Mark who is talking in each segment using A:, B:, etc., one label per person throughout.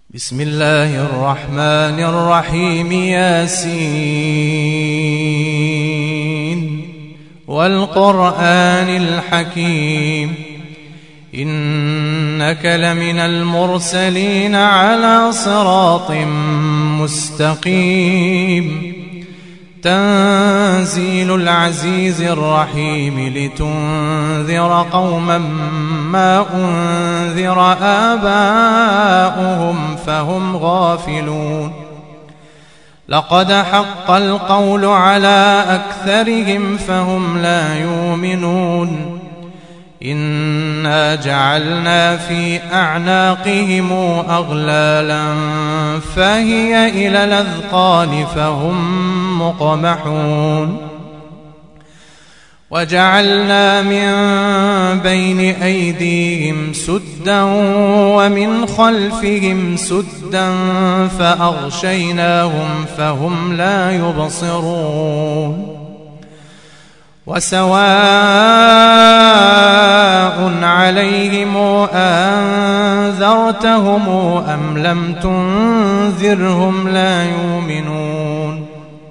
A: بسم الله الرحمن الرحيم. ياسين والقرآن الحكيم إنك لمن المرسلين على صراط مستقيم تنزيل العزيز الرحيم لتنذر قوما ما أنذر آباؤهم فهم غافلون. لقد حق القول على أكثرهم فهم لا يؤمنون. إنا جعلنا في أعناقهم أغلالا فهي إلى الأذقان فهم مقمحون. وجعلنا من بين أيديهم سدا ومن خلفهم سدا فأغشيناهم فهم لا يبصرون. وسواء عليهم أنذرتهم أم لم تنذرهم لا يؤمنون.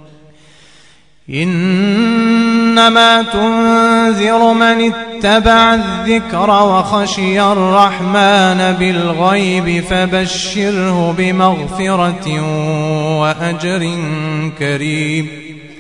A: إنما تنذر من اتبع الذكر وخشي الرحمن بالغيب فبشره بمغفرة وأجر كريم.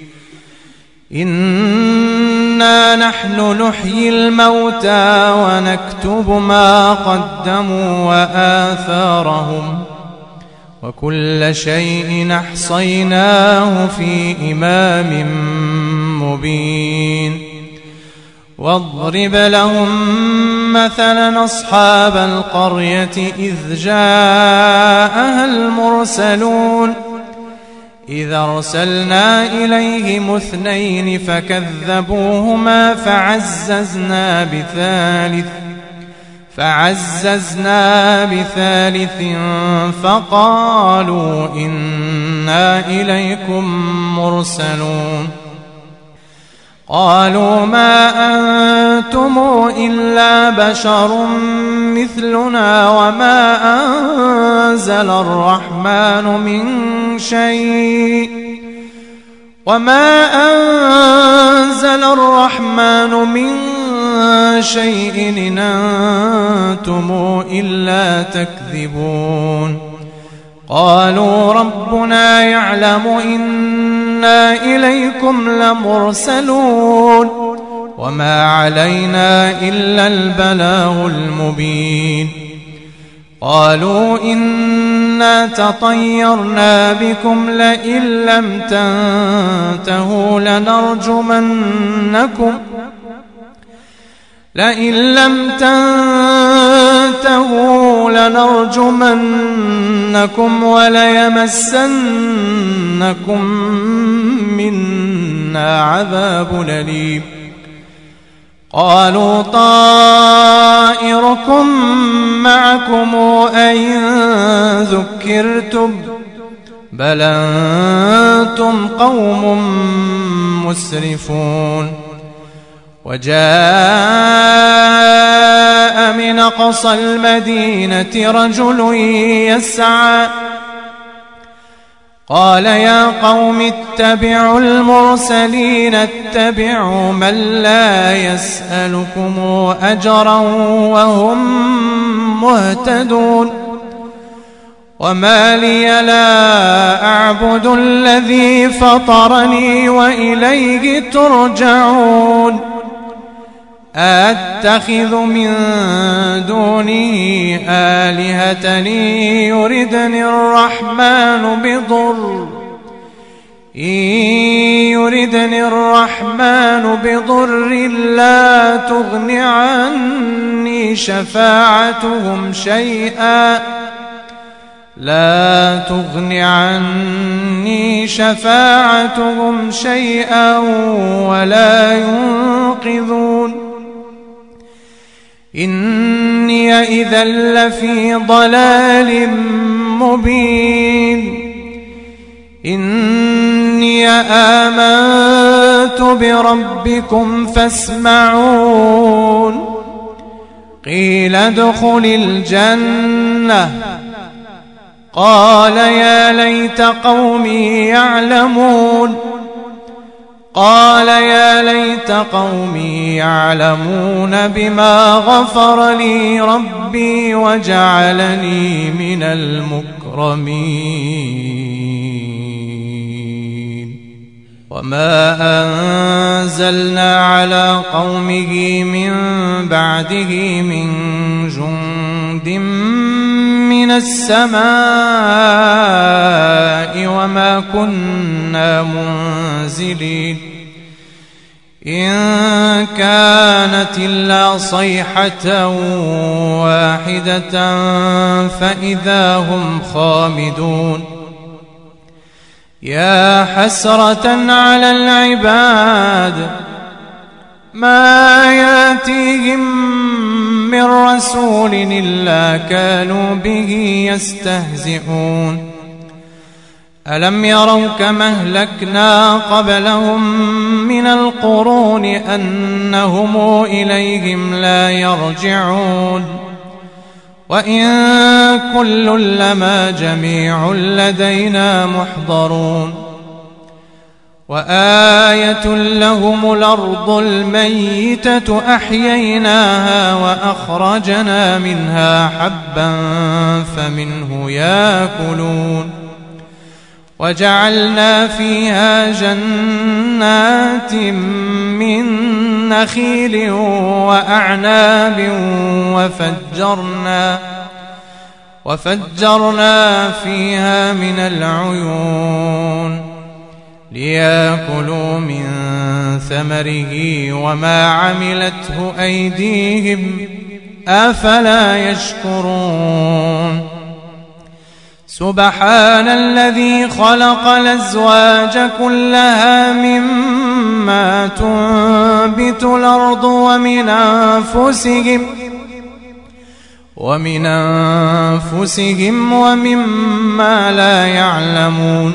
A: إنا نحن نحيي الموتى ونكتب ما قدموا وآثارهم وكل شيء أحصيناه في إمام مبين. واضرب لهم مثلا أصحاب القرية إذ جاءها المرسلون إذ أرسلنا إليهم اثنين فكذبوهما فعززنا بثالث فقالوا إنا إليكم مرسلون. قالوا ما أنتم إلا بشر مثلنا وما أنزل الرحمن من شيء إن أنتم إلا تكذبون. قالوا ربنا يعلم إنا إليكم لمرسلون وما علينا إلا البلاغ المبين. قالوا إنا تطيرنا بكم لئن لم تنتهوا لنرجمنكم وليمسنكم منا عذاب أليم. قالوا طائركم معكم أئن ذكرتم بل أنتم قوم مسرفون. وجاء من أقصى المدينة رجل يسعى قال يا قوم اتبعوا المرسلين اتبعوا من لا يسألكم أجرا وهم مهتدون. وما لي لا أعبد الذي فطرني وإليه ترجعون. أتخذ من دونه آلهة يردني الرحمن بضر لا تغن عني شفاعتهم شيئا ولا ينقذون. إني إذا لفي ضلال مبين. إني آمنت بربكم فاسمعون. قيل ادخل الجنة قال يا ليت قومي يعلمون بما غفر لي ربي وجعلني من المكرمين وما أنزلنا على قومه من بعده من جند من السماء وما كنا منزلين إن كانت إلا صيحة واحدة فإذا هم خامدون يا حسرة على العباد ما ياتيهم من رسول إلا كانوا به يستهزئون ألم يروا كما أهلكنا قبلهم من القرون أنهم إليهم لا يرجعون وإن كل لما جميع لدينا محضرون وآية لهم الأرض الميتة أحييناها وأخرجنا منها حبا فمنه يأكلون وجعلنا فيها جنات من نخيل وأعناب وفجرنا فيها من العيون ليأكلوا من ثمره وما عملته أيديهم أفلا يشكرون سبحان الذي خلق الأزواج كلها مما تنبت الأرض ومن أنفسهم ومما لا يعلمون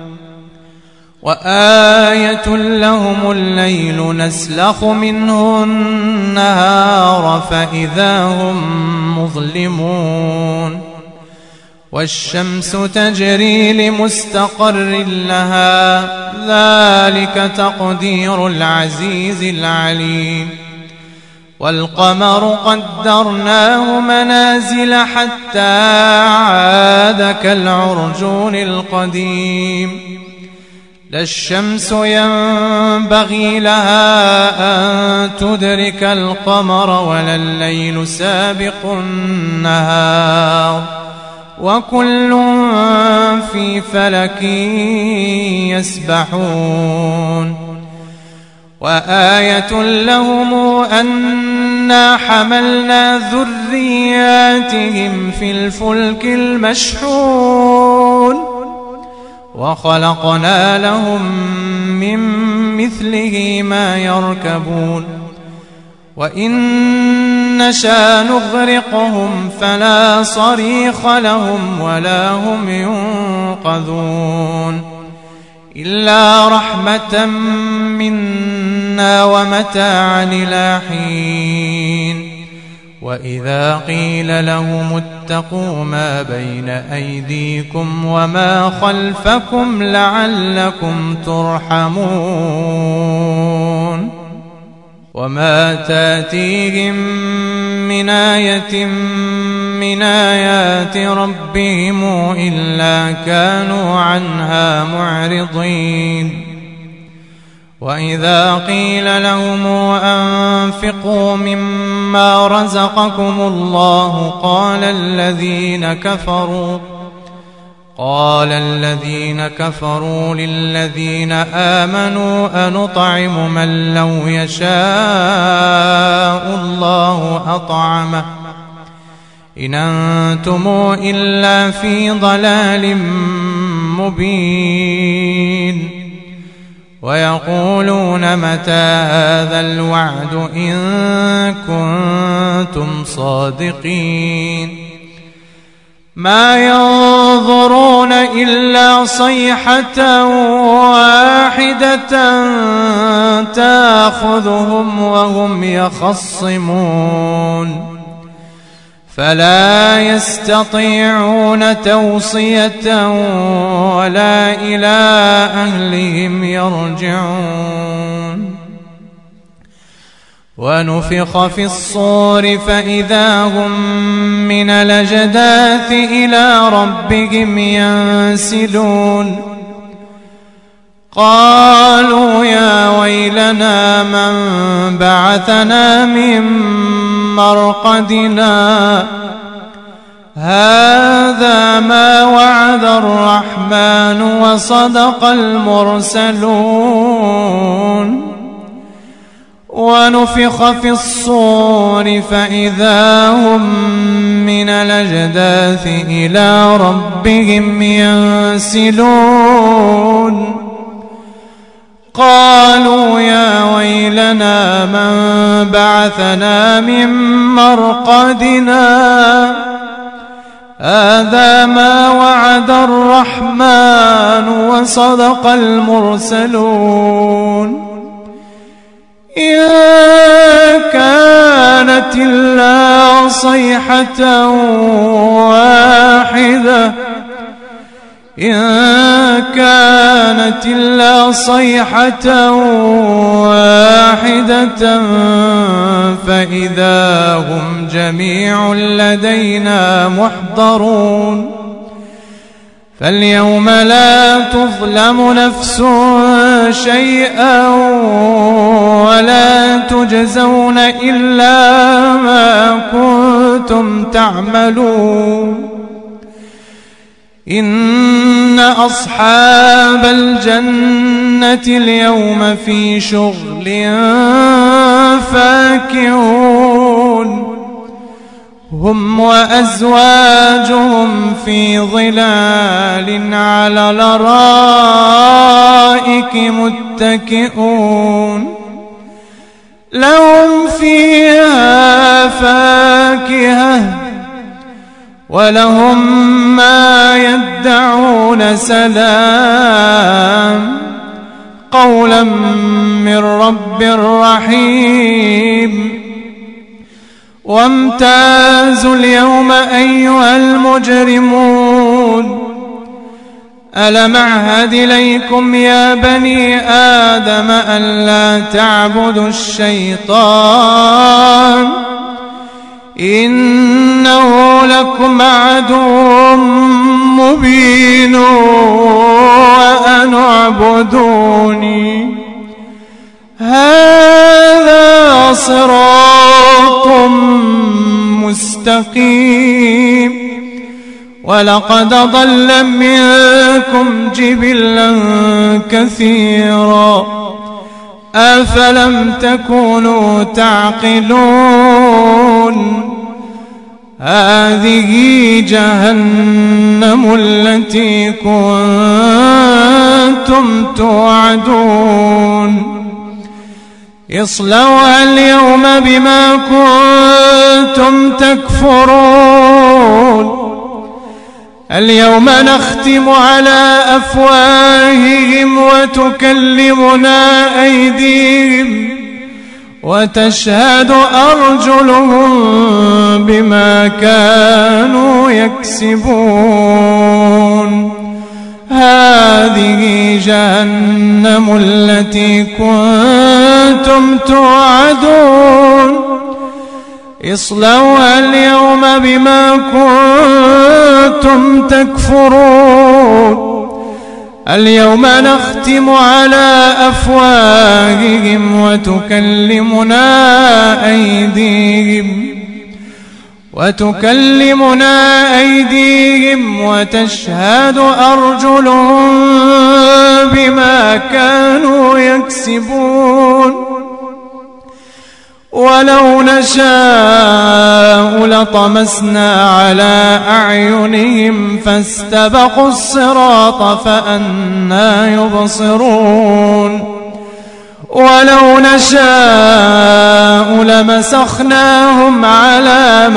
A: وآية لهم الليل نسلخ منه النهار فإذا هم مظلمون والشمس تجري لمستقر لها ذلك تقدير العزيز العليم والقمر قدرناه منازل حتى عاد كالعرجون القديم لا الشمس ينبغي لها أن تدرك القمر ولا الليل سابق النهار وكل في فلك يسبحون وآية لهم أنا حملنا ذرياتهم في الفلك المشحون وخلقنا لهم من مثله ما يركبون وإن نشأ نغرقهم فلا صريخ لهم ولا هم ينقذون إلا رحمة منا ومتاعا إلى حين وإذا قيل لهم اتقوا ما بين أيديكم وما خلفكم لعلكم ترحمون وما تاتيهم من آية من آيات ربهم إلا كانوا عنها معرضين وإذا قيل لهم أنفقوا مما رزقكم الله قال الذين كفروا للذين آمنوا أنطعم من لو يشاء الله أطعمه إن أنتم إلا في ضلال مبين ويقولون متى هذا الوعد إن كنتم صادقين ما ينظرون إلا صيحة واحدة تأخذهم وهم يخصمون فلا يستطيعون توصية ولا إلى أهلهم يرجعون. ونفخ في الصور فإذا هم من الأجداث إلى ربهم ينسلون. قالوا يا ويلنا من بعثنا من مرقدنا هذا ما وعد الرحمن وصدق المرسلون. ونفخ في الصور فإذا هم من الأجداث إلى ربهم ينسلون. قالوا يا ويلنا من بعثنا من مرقدنا هذا ما وعد الرحمن وصدق المرسلون. إن كانت إلا صيحة واحدة فإذا هم جميع لدينا محضرون. فاليوم لا تظلم نفس شيئا ولا تجزون إلا ما كنتم تعملون. إن أصحاب الجنة اليوم في شغل فاكهون هم وأزواجهم في ظلال على الأرائك متكئون. لهم فيها فاكهة ولهم ما يدعون سلام قولا من رب رحيم. وامتازوا اليوم أيها المجرمون ألم أعهد إليكم يا بني آدم ألا تعبدوا الشيطان إنه لكم عدو مبين وأن اعبدوني هذا صراط مستقيم. ولقد ضل منكم جبلا كثيرا أفلم تكونوا تعقلون. هذه جهنم التي كنتم توعدون اصلوها اليوم بما كنتم تكفرون. اليوم نختم على أفواههم وتكلمنا أيديهم وتشهد أرجلهم بما كانوا يكسبون. هذه جهنم التي كنتم توعدون اصلوها اليوم بما كنتم تكفرون. اليوم نختم على أفواههم وتكلمنا أيديهم وتشهد أرجلهم بما كانوا يكسبون. ولو نشاء لطمسنا على أعينهم فاستبقوا الصراط فأنى يبصرون. ولو نشاء لمسخناهم على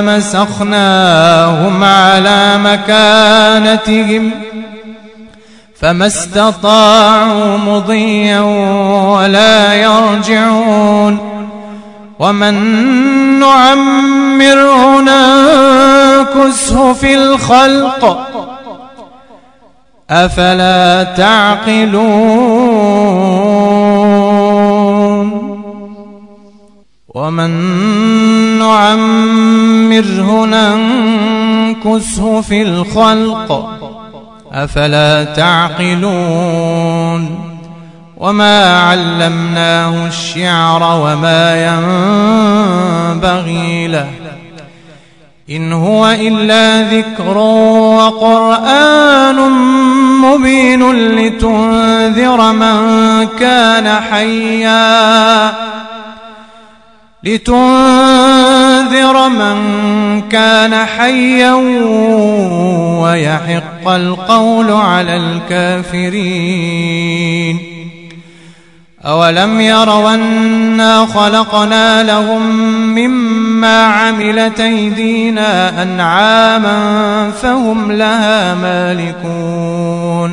A: مكانتهم فما استطاعوا مضيا ولا يرجعون ومن نعمره ننكسه في الخلق أفلا تعقلون ومن نعمره ننكسه في الخلق أفلا تعقلون وما علمناه الشعر وما ينبغي له إن هو إلا ذكر وقرآن مبين لتنذر من كان حيا ويحق القول على الكافرين أولم يروا أنا خلقنا لهم مما عملت أيدينا أنعاما فهم لها مالكون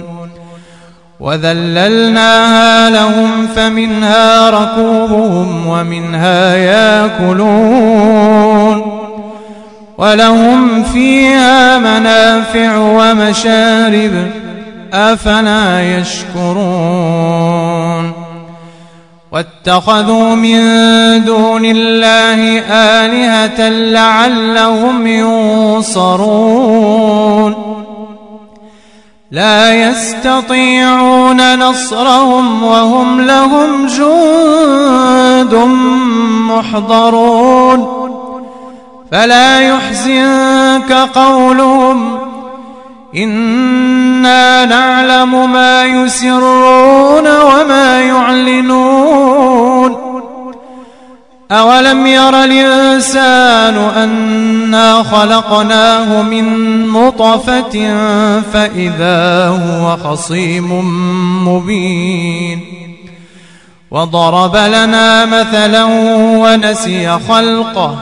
A: وذللناها لهم فمنها ركوبهم ومنها يأكلون ولهم فيها منافع ومشارب أفلا يشكرون واتخذوا من دون الله آلهة لعلهم ينصرون لا يستطيعون نصرهم وهم لهم جند محضرون فلا يحزنك قولهم إنا نعلم ما يسرون وما يعلنون أولم ير الإنسان أنا خلقناه من نطفة فإذا هو خصيم مبين وضرب لنا مثلا ونسي خلقه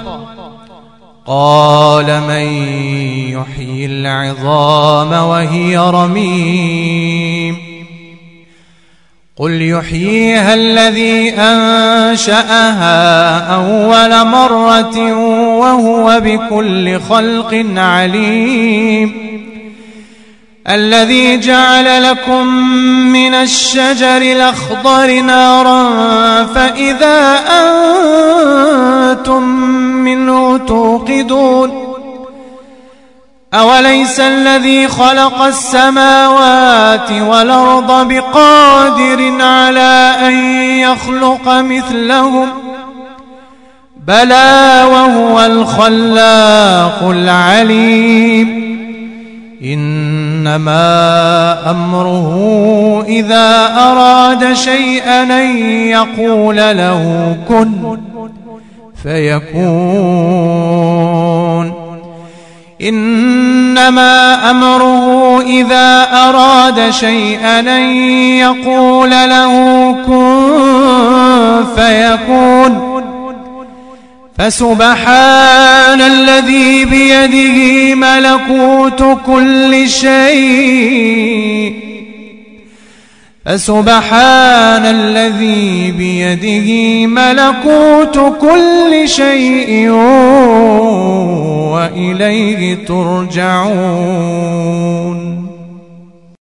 A: قال من يحيي العظام وهي رميم قل يحييها الذي أنشأها أول مرة وهو بكل خلق عليم الذي جعل لكم من الشجر الأخضر نارا فإذا أنتم منه توقدون أوليس الذي خلق السماوات والأرض بقادر على أن يخلق مثلهم بلى وهو الخلاق العليم إنما أمره إذا أراد شيئا أن يقول له كن فيكون إنما أمره إذا أراد شيئا أن يقول له كن فيكون فسبحان الذي بيده ملكوت كل شيء فسبحان الذي بيده ملكوت كل شيء وإليه ترجعون